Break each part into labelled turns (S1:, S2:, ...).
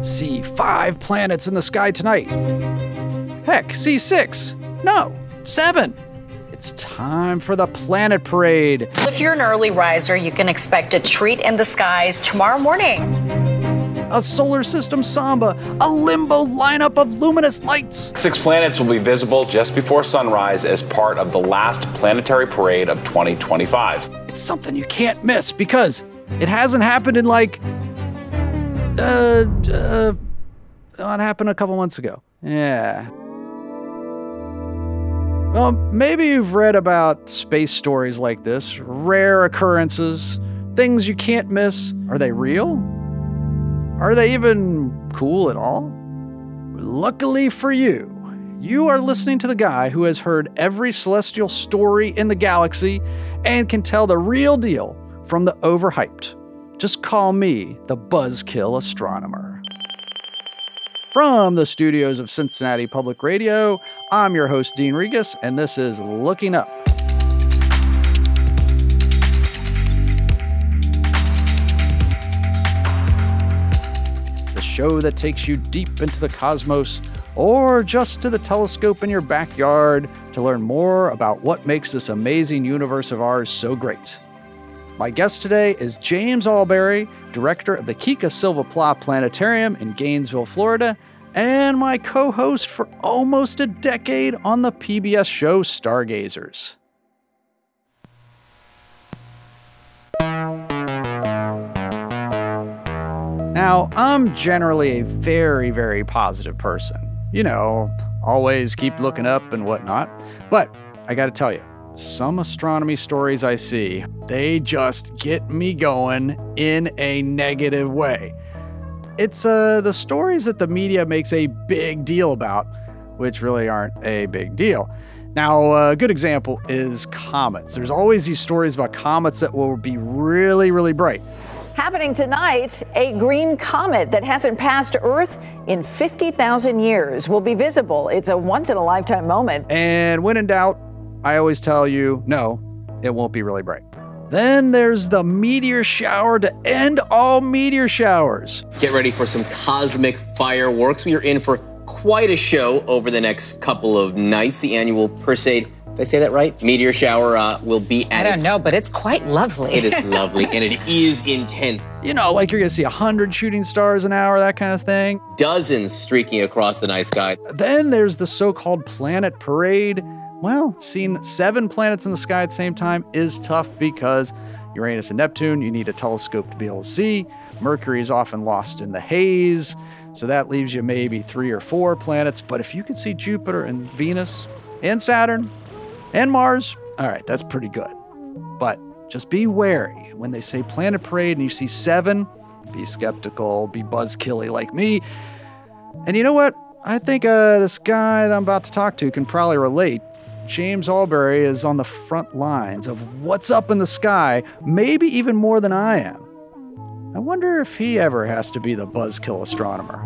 S1: see 5 planets in the sky tonight. Heck, see 6. No, 7. It's time for the Planet Parade.
S2: If you're an early riser, you can expect a treat in the skies tomorrow morning.
S1: A solar system samba, a limbo lineup of luminous lights.
S3: 6 planets will be visible just before sunrise as part of the last planetary parade of 2025.
S1: It's something you can't miss because it hasn't happened in it happened a couple months ago. Yeah. Well, maybe you've read about space stories like this, rare occurrences, things you can't miss. Are they real? Are they even cool at all? Luckily for you, you are listening to the guy who has heard every celestial story in the galaxy and can tell the real deal from the overhyped. Just call me the Buzzkill Astronomer. From the studios of Cincinnati Public Radio, I'm your host, Dean Regas, and this is Looking Up. The show that takes you deep into the cosmos or just to the telescope in your backyard to learn more about what makes this amazing universe of ours so great. My guest today is James Alberry, director of the Kika Silva Pla Planetarium in Gainesville, Florida, and my co-host for almost a decade on the PBS show Stargazers. Now, I'm generally a very, very positive person. You know, always keep looking up and whatnot. But I gotta tell you, some astronomy stories I see, they just get me going in a negative way. It's the stories that the media makes a big deal about, which really aren't a big deal. Now, a good example is comets. There's always these stories about comets that will be really, really bright.
S4: Happening tonight, a green comet that hasn't passed Earth in 50,000 years will be visible. It's a once-in-a-lifetime moment.
S1: And when in doubt, I always tell you, no, it won't be really bright. Then there's the meteor shower to end all meteor showers.
S5: Get ready for some cosmic fireworks. We are in for quite a show over the next couple of nights. The annual Perseid, did I say that right? Meteor shower will be at
S6: I don't know, but it's quite lovely.
S5: It is lovely, and it is intense.
S1: You know, like you're going to see 100 shooting stars an hour, that kind of thing.
S5: Dozens streaking across the night sky.
S1: Then there's the so-called Planet Parade. Well, seeing 7 planets in the sky at the same time is tough because Uranus and Neptune, you need a telescope to be able to see. Mercury is often lost in the haze, so that leaves you maybe 3 or 4 planets. But if you could see Jupiter and Venus and Saturn and Mars, all right, that's pretty good. But just be wary when they say Planet Parade and you see 7, be skeptical, be buzzkilly like me. And you know what? I think this guy that I'm about to talk to can probably relate. James Alberry is on the front lines of what's up in the sky, maybe even more than I am. I wonder if he ever has to be the buzzkill astronomer.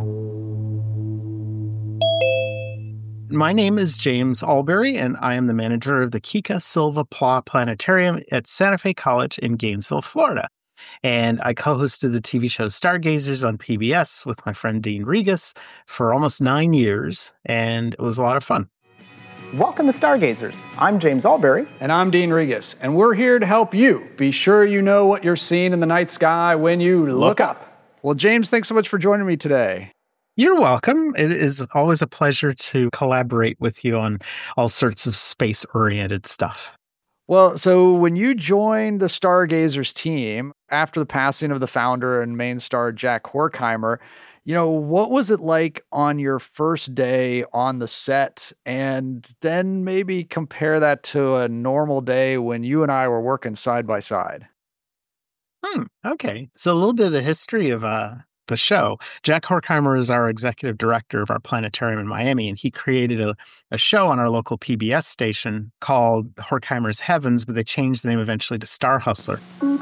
S7: My name is James Alberry, and I am the manager of the Kika Silva Pla Planetarium at Santa Fe College in Gainesville, Florida. And I co-hosted the TV show Stargazers on PBS with my friend Dean Regas for almost 9 years, and it was a lot of fun.
S8: Welcome to Stargazers. I'm James Alberry.
S1: And I'm Dean Regas, and we're here to help you be sure you know what you're seeing in the night sky when you look up. Well, James, thanks so much for joining me today.
S7: You're welcome. It is always a pleasure to collaborate with you on all sorts of space-oriented stuff.
S1: Well, so when you joined the Stargazers team after the passing of the founder and main star Jack Horkheimer, you know, what was it like on your first day on the set? And then maybe compare that to a normal day when you and I were working side by side.
S7: Okay. So a little bit of the history of the show. Jack Horkheimer is our executive director of our planetarium in Miami, and he created a show on our local PBS station called Horkheimer's Heavens, but they changed the name eventually to Star Hustler.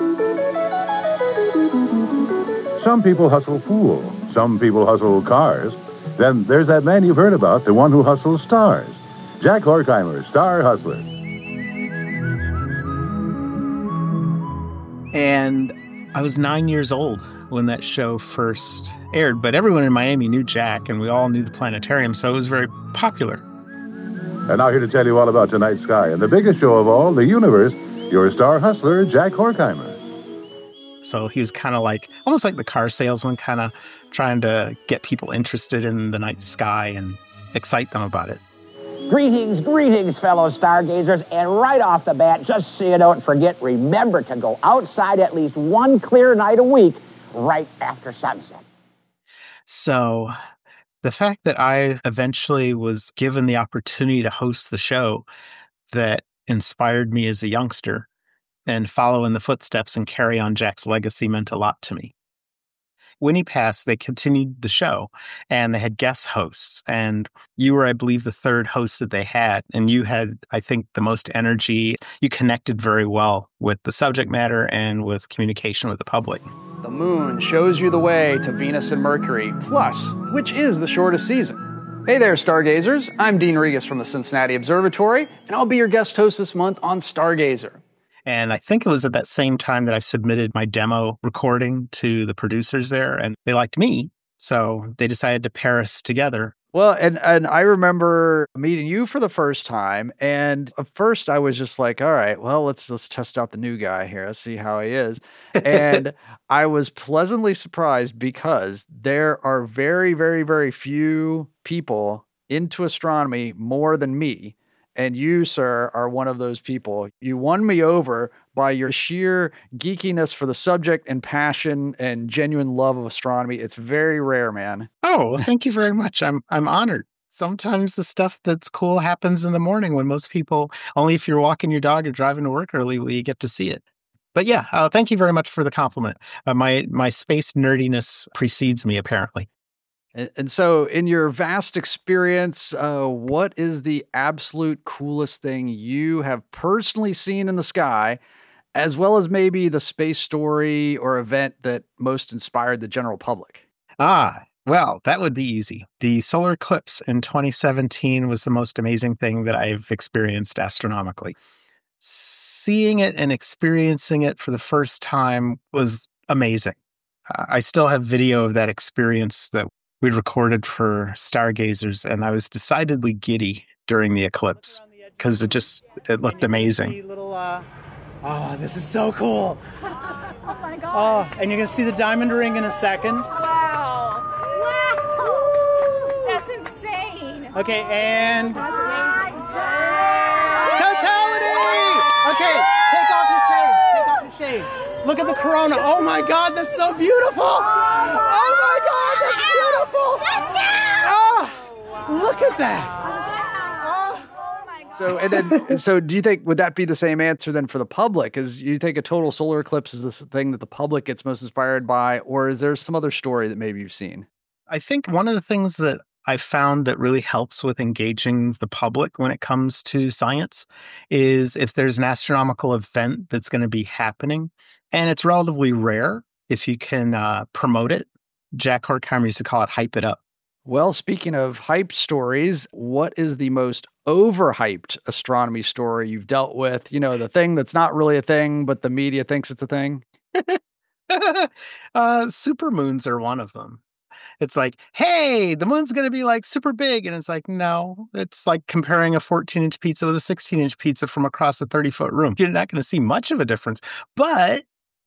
S9: Some people hustle fools. Some people hustle cars. Then there's that man you've heard about, the one who hustles stars. Jack Horkheimer, Star Hustler.
S7: And I was 9 years old when that show first aired, but everyone in Miami knew Jack, and we all knew the planetarium, so it was very popular.
S9: And now here to tell you all about tonight's sky and the biggest show of all, the universe, your star hustler, Jack Horkheimer.
S7: So he was kind of like, almost like the car salesman, kind of trying to get people interested in the night sky and excite them about it.
S10: Greetings, fellow stargazers, and right off the bat, just so you don't forget, remember to go outside at least one clear night a week right after sunset.
S7: So the fact that I eventually was given the opportunity to host the show that inspired me as a youngster and follow in the footsteps and carry on Jack's legacy meant a lot to me. When he passed, they continued the show, and they had guest hosts. And you were, I believe, the third host that they had. And you had, I think, the most energy. You connected very well with the subject matter and with communication with the public.
S1: The moon shows you the way to Venus and Mercury, plus, which is the shortest season. Hey there, stargazers. I'm Dean Regas from the Cincinnati Observatory, and I'll be your guest host this month on Stargazer.
S7: And I think it was at that same time that I submitted my demo recording to the producers there, and they liked me, so they decided to pair us together.
S1: Well, and I remember meeting you for the first time, and at first I was just like, all right, well, let's test out the new guy here. Let's see how he is. And I was pleasantly surprised because there are very, very, very few people into astronomy more than me. And you, sir, are one of those people. You won me over by your sheer geekiness for the subject and passion and genuine love of astronomy. It's very rare, man.
S7: Oh, well, thank you very much. I'm honored. Sometimes the stuff that's cool happens in the morning when most people, only if you're walking your dog or driving to work early, will you get to see it. But yeah, thank you very much for the compliment. My space nerdiness precedes me, apparently.
S1: And so in your vast experience, what is the absolute coolest thing you have personally seen in the sky, as well as maybe the space story or event that most inspired the general public?
S7: Well, that would be easy. The solar eclipse in 2017 was the most amazing thing that I've experienced astronomically. Seeing it and experiencing it for the first time was amazing. I still have video of that experience that we recorded for Stargazers, and I was decidedly giddy during the eclipse because it looked amazing.
S11: Oh, this is so cool.
S12: Oh my God.
S11: Oh, and you're going to see the diamond ring in a second.
S12: Wow. Wow. That's insane.
S11: Okay, and...
S12: That's amazing.
S11: Totality! Okay, take off your shades. Take off your shades. Look at the corona. Oh my God, that's so beautiful. Oh my God, that's beautiful. Oh, look at that.
S1: So do you think, would that be the same answer then for the public? Is you think a total solar eclipse is the thing that the public gets most inspired by, or is there some other story that maybe you've seen?
S7: I think one of the things that I found that really helps with engaging the public when it comes to science is if there's an astronomical event that's going to be happening, and it's relatively rare, if you can promote it. Jack Horkheimer used to call it hype it up.
S1: Well, speaking of hype stories, what is the most overhyped astronomy story you've dealt with? You know, the thing that's not really a thing, but the media thinks it's a thing.
S7: Supermoons are one of them. It's like, hey, the moon's going to be like super big. And it's like, no, it's like comparing a 14-inch pizza with a 16-inch pizza from across a 30-foot room. You're not going to see much of a difference. But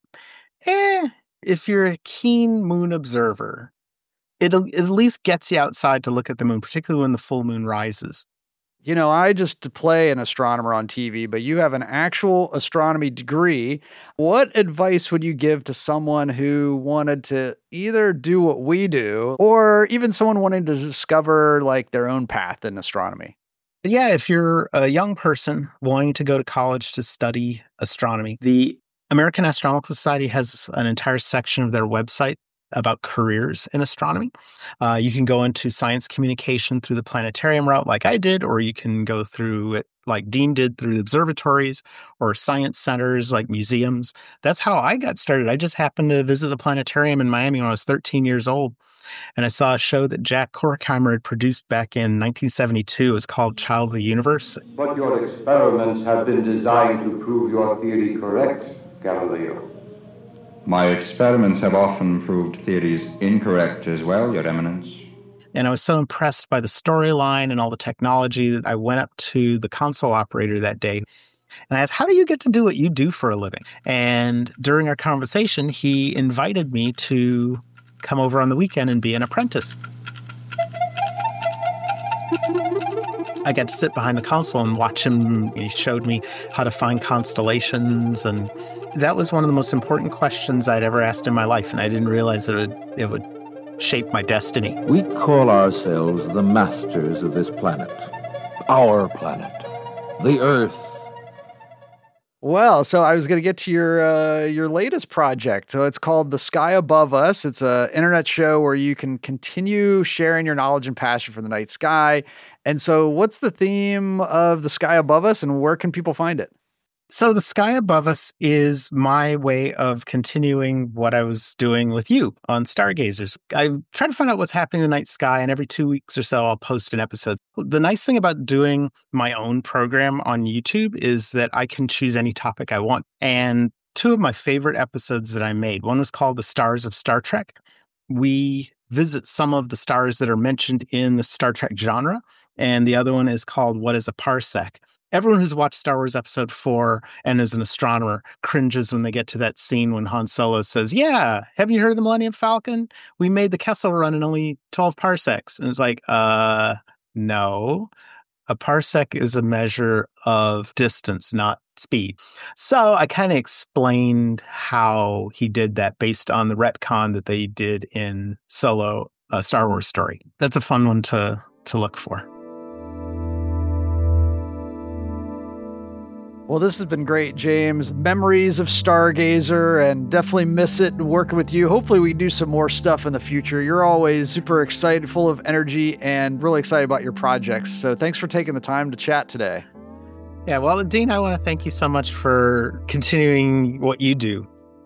S7: if you're a keen moon observer, it at least gets you outside to look at the moon, particularly when the full moon rises.
S1: You know, I just play an astronomer on TV, but you have an actual astronomy degree. What advice would you give to someone who wanted to either do what we do, or even someone wanting to discover like their own path in astronomy?
S7: Yeah, if you're a young person wanting to go to college to study astronomy, the American Astronomical Society has an entire section of their website about careers in astronomy. You can go into science communication through the planetarium route like I did, or you can go through it like Dean did through the observatories or science centers like museums. That's how I got started. I just happened to visit the planetarium in Miami when I was 13 years old. And I saw a show that Jack Horkheimer had produced back in 1972. It was called Child of the Universe.
S13: But your experiments have been designed to prove your theory correct, Galileo. My experiments have often proved theories incorrect as well, Your Eminence.
S7: And I was so impressed by the storyline and all the technology that I went up to the console operator that day and I asked, how do you get to do what you do for a living? And during our conversation, he invited me to come over on the weekend and be an apprentice. I got to sit behind the console and watch him. He showed me how to find constellations. And that was one of the most important questions I'd ever asked in my life. And I didn't realize that it would shape my destiny.
S14: We call ourselves the masters of this planet. Our planet. The Earth.
S1: Well, so I was going to get to your latest project. So it's called The Sky Above Us. It's an internet show where you can continue sharing your knowledge and passion for the night sky. And so what's the theme of The Sky Above Us and where can people find it?
S7: So The Sky Above Us is my way of continuing what I was doing with you on Stargazers. I try to find out what's happening in the night sky, and every 2 weeks or so, I'll post an episode. The nice thing about doing my own program on YouTube is that I can choose any topic I want. And two of my favorite episodes that I made, one was called The Stars of Star Trek. We visit some of the stars that are mentioned in the Star Trek genre, and the other one is called What is a Parsec? Everyone who's watched Star Wars Episode 4 and is an astronomer cringes when they get to that scene when Han Solo says, yeah, have you heard of the Millennium Falcon? We made the Kessel Run in only 12 parsecs. And it's like, no. A parsec is a measure of distance, not speed. So I kind of explained how he did that based on the retcon that they did in Solo, a Star Wars story. That's a fun one to look for.
S1: Well, this has been great, James. Memories of Stargazer, and definitely miss it working with you. Hopefully we do some more stuff in the future. You're always super excited, full of energy, and really excited about your projects. So thanks for taking the time to chat today.
S7: Yeah, well, Dean, I want to thank you so much for continuing what you do.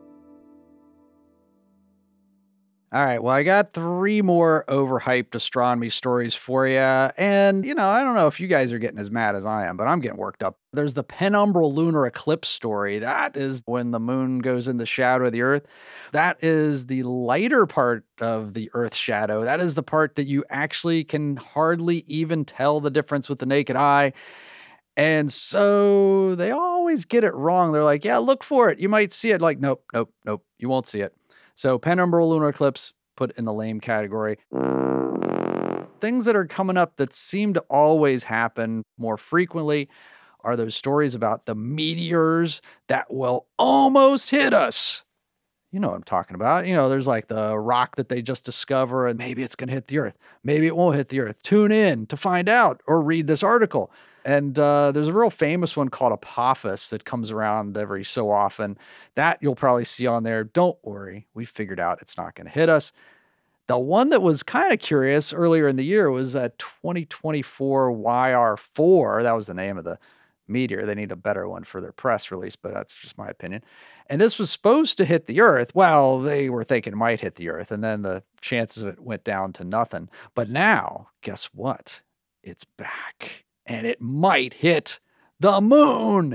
S1: All right, well, I got 3 more overhyped astronomy stories for you. And, I don't know if you guys are getting as mad as I am, but I'm getting worked up. There's the penumbral lunar eclipse story. That is when the moon goes in the shadow of the Earth. That is the lighter part of the Earth's shadow. That is the part that you actually can hardly even tell the difference with the naked eye. And so they always get it wrong. They're like, yeah, look for it. You might see it. Like, nope, you won't see it. So penumbral lunar eclipse, put in the lame category. Things that are coming up that seem to always happen more frequently are those stories about the meteors that will almost hit us. You know what I'm talking about. There's like the rock that they just discover and maybe it's going to hit the Earth. Maybe it won't hit the Earth. Tune in to find out or read this article. And there's a real famous one called Apophis that comes around every so often. That you'll probably see on there. Don't worry. We figured out it's not going to hit us. The one that was kind of curious earlier in the year was that 2024 YR4. That was the name of the meteor. They need a better one for their press release, but that's just my opinion. And this was supposed to hit the Earth. Well, they were thinking it might hit the Earth, and then the chances of it went down to nothing. But now, guess what? It's back. And it might hit the moon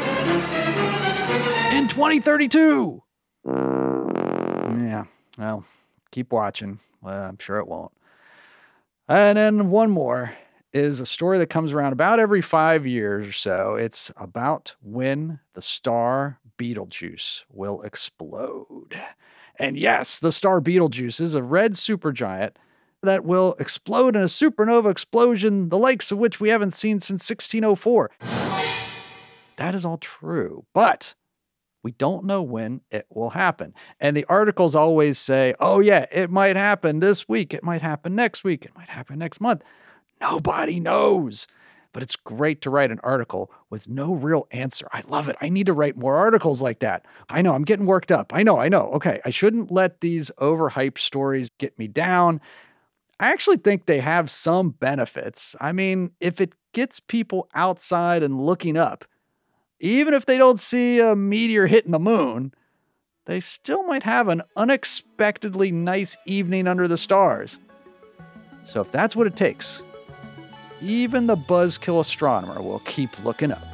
S1: in 2032. Yeah, well, keep watching. Well, I'm sure it won't. And then one more is a story that comes around about every 5 years or so. It's about when the star Betelgeuse will explode. And yes, the star Betelgeuse is a red supergiant that will explode in a supernova explosion, the likes of which we haven't seen since 1604. That is all true, but we don't know when it will happen. And the articles always say, oh yeah, it might happen this week, it might happen next week, it might happen next month. Nobody knows. But it's great to write an article with no real answer. I love it. I need to write more articles like that. I know, I'm getting worked up. I know. Okay, I shouldn't let these overhyped stories get me down. I actually think they have some benefits. I mean, if it gets people outside and looking up, even if they don't see a meteor hitting the moon, they still might have an unexpectedly nice evening under the stars. So if that's what it takes, even the buzzkill astronomer will keep looking up.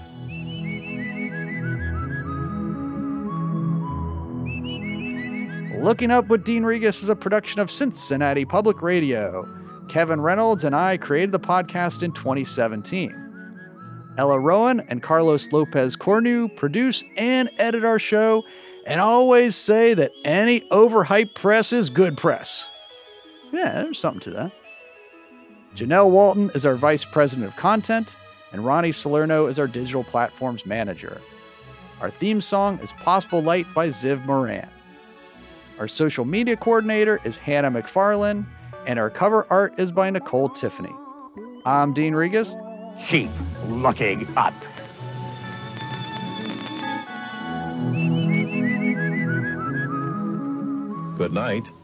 S1: Looking Up with Dean Regas is a production of Cincinnati Public Radio. Kevin Reynolds and I created the podcast in 2017. Ella Rowan and Carlos Lopez Cornu produce and edit our show, and always say that any overhyped press is good press. Yeah, there's something to that. Janelle Walton is our Vice President of Content, and Ronnie Salerno is our Digital Platforms Manager. Our theme song is Possible Light by Ziv Moran. Our social media coordinator is Hannah McFarlane, and our cover art is by Nicole Tiffany. I'm Dean Regas.
S10: Keep looking up.
S9: Good night.